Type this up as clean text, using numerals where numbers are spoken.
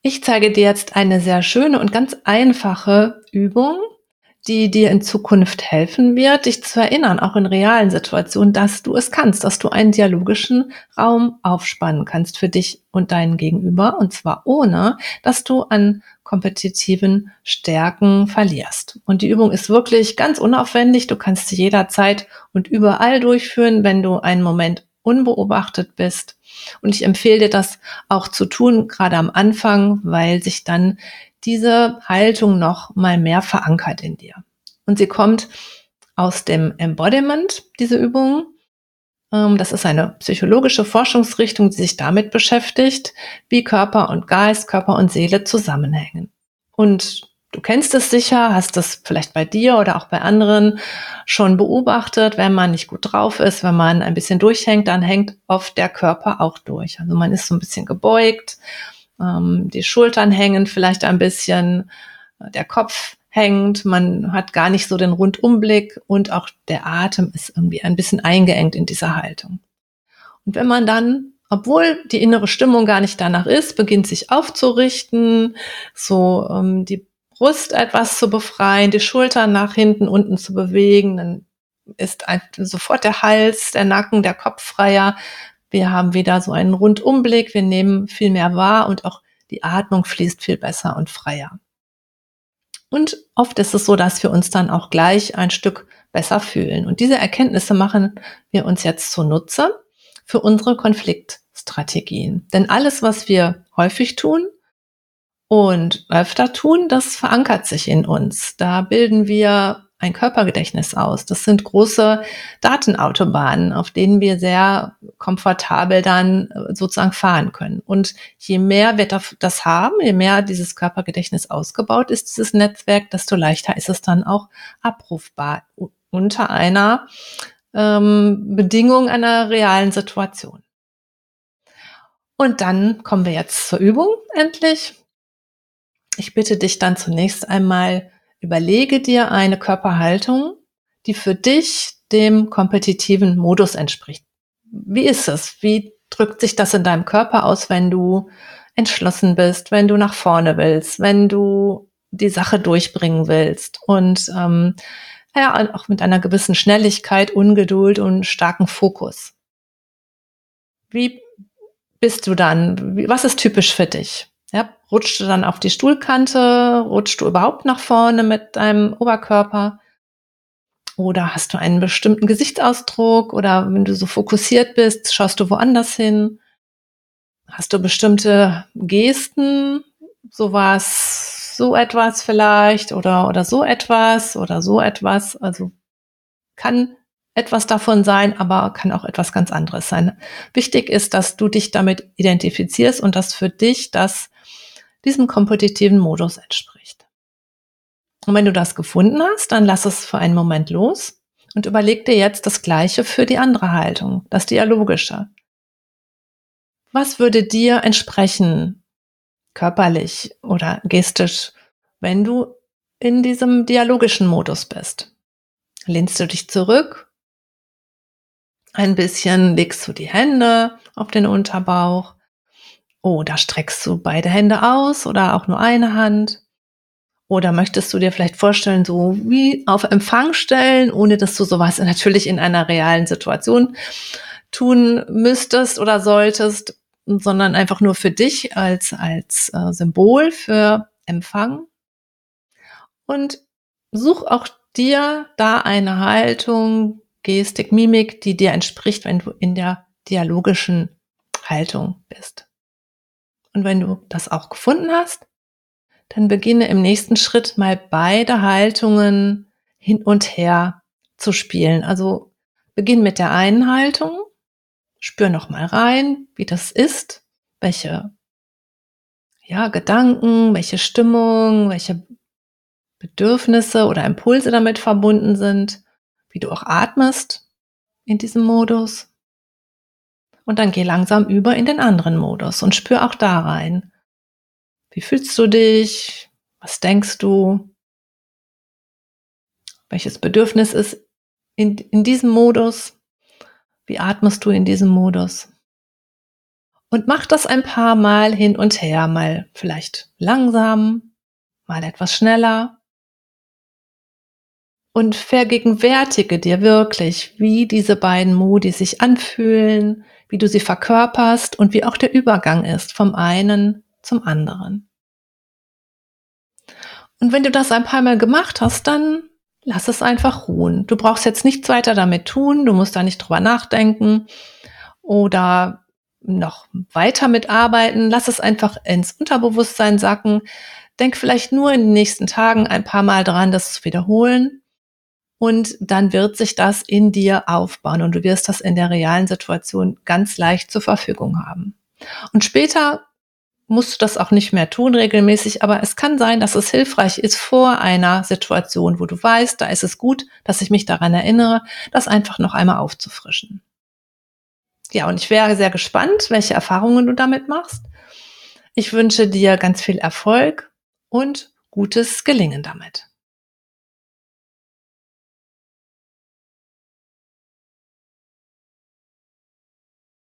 Ich zeige dir jetzt eine sehr schöne und ganz einfache Übung, die dir in Zukunft helfen wird, dich zu erinnern, auch in realen Situationen, dass du es kannst, dass du einen dialogischen Raum aufspannen kannst für dich und deinen Gegenüber, und zwar ohne, dass du an kompetitiven Stärken verlierst. Und die Übung ist wirklich ganz unaufwendig. Du kannst sie jederzeit und überall durchführen, wenn du einen Moment unbeobachtet bist. Und ich empfehle dir das auch zu tun, gerade am Anfang, weil sich dann diese Haltung noch mal mehr verankert in dir. Und sie kommt aus dem Embodiment, diese Übung. Das ist eine psychologische Forschungsrichtung, die sich damit beschäftigt, wie Körper und Geist, Körper und Seele zusammenhängen. Und du kennst es sicher, hast es vielleicht bei dir oder auch bei anderen schon beobachtet, wenn man nicht gut drauf ist, wenn man ein bisschen durchhängt, dann hängt oft der Körper auch durch. Also man ist so ein bisschen gebeugt, die Schultern hängen vielleicht ein bisschen, der Kopf hängt, man hat gar nicht so den Rundumblick und auch der Atem ist irgendwie ein bisschen eingeengt in dieser Haltung. Und wenn man dann, obwohl die innere Stimmung gar nicht danach ist, beginnt sich aufzurichten, so die Brust etwas zu befreien, die Schultern nach hinten, unten zu bewegen, dann ist sofort der Hals, der Nacken, der Kopf freier. Wir haben wieder so einen Rundumblick, wir nehmen viel mehr wahr und auch die Atmung fließt viel besser und freier. Und oft ist es so, dass wir uns dann auch gleich ein Stück besser fühlen. Und diese Erkenntnisse machen wir uns jetzt zunutze für unsere Konfliktstrategien. Denn alles, was wir häufig tun und öfter tun, das verankert sich in uns. Da bilden wir ein Körpergedächtnis aus. Das sind große Datenautobahnen, auf denen wir sehr komfortabel dann sozusagen fahren können. Und je mehr wir das haben, je mehr dieses Körpergedächtnis ausgebaut ist, dieses Netzwerk, desto leichter ist es dann auch abrufbar unter einer Bedingung einer realen Situation. Und dann kommen wir jetzt zur Übung endlich. Ich bitte dich dann zunächst einmal, überlege dir eine Körperhaltung, die für dich dem kompetitiven Modus entspricht. Wie ist es? Wie drückt sich das in deinem Körper aus, wenn du entschlossen bist, wenn du nach vorne willst, wenn du die Sache durchbringen willst und ja, auch mit einer gewissen Schnelligkeit, Ungeduld und starken Fokus. Wie bist du dann? Was ist typisch für dich? Ja, rutschst du dann auf die Stuhlkante? Rutschst du überhaupt nach vorne mit deinem Oberkörper? Oder hast du einen bestimmten Gesichtsausdruck? Oder wenn du so fokussiert bist, schaust du woanders hin? Hast du bestimmte Gesten? So etwas vielleicht oder so etwas oder so etwas. Also kann etwas davon sein, aber kann auch etwas ganz anderes sein. Wichtig ist, dass du dich damit identifizierst und dass für dich das diesem kompetitiven Modus entspricht. Und wenn du das gefunden hast, dann lass es für einen Moment los und überleg dir jetzt das Gleiche für die andere Haltung, das Dialogische. Was würde dir entsprechen, körperlich oder gestisch, wenn du in diesem dialogischen Modus bist? Lehnst du dich zurück? Ein bisschen legst du die Hände auf den Unterbauch oder streckst du beide Hände aus oder auch nur eine Hand? Oder möchtest du dir vielleicht vorstellen, so wie auf Empfang stellen, ohne dass du sowas natürlich in einer realen Situation tun müsstest oder solltest, sondern einfach nur für dich als Symbol für Empfang? Und such auch dir da eine Haltung, Gestik, Mimik, die dir entspricht, wenn du in der dialogischen Haltung bist. Und wenn du das auch gefunden hast, dann beginne im nächsten Schritt mal beide Haltungen hin und her zu spielen. Also beginn mit der einen Haltung, spür noch mal rein, wie das ist, welche Gedanken, welche Stimmung, welche Bedürfnisse oder Impulse damit verbunden sind, wie du auch atmest in diesem Modus. Und dann geh langsam über in den anderen Modus und spür auch da rein. Wie fühlst du dich? Was denkst du? Welches Bedürfnis ist in diesem Modus? Wie atmest du in diesem Modus? Und mach das ein paar Mal hin und her, mal vielleicht langsam, mal etwas schneller. Und vergegenwärtige dir wirklich, wie diese beiden Modi sich anfühlen, wie du sie verkörperst und wie auch der Übergang ist vom einen zum anderen. Und wenn du das ein paar Mal gemacht hast, dann lass es einfach ruhen. Du brauchst jetzt nichts weiter damit tun, du musst da nicht drüber nachdenken oder noch weiter mitarbeiten. Lass es einfach ins Unterbewusstsein sacken. Denk vielleicht nur in den nächsten Tagen ein paar Mal dran, das zu wiederholen. Und dann wird sich das in dir aufbauen und du wirst das in der realen Situation ganz leicht zur Verfügung haben. Und später musst du das auch nicht mehr tun regelmäßig, aber es kann sein, dass es hilfreich ist vor einer Situation, wo du weißt, da ist es gut, dass ich mich daran erinnere, das einfach noch einmal aufzufrischen. Ja, und ich wäre sehr gespannt, welche Erfahrungen du damit machst. Ich wünsche dir ganz viel Erfolg und gutes Gelingen damit.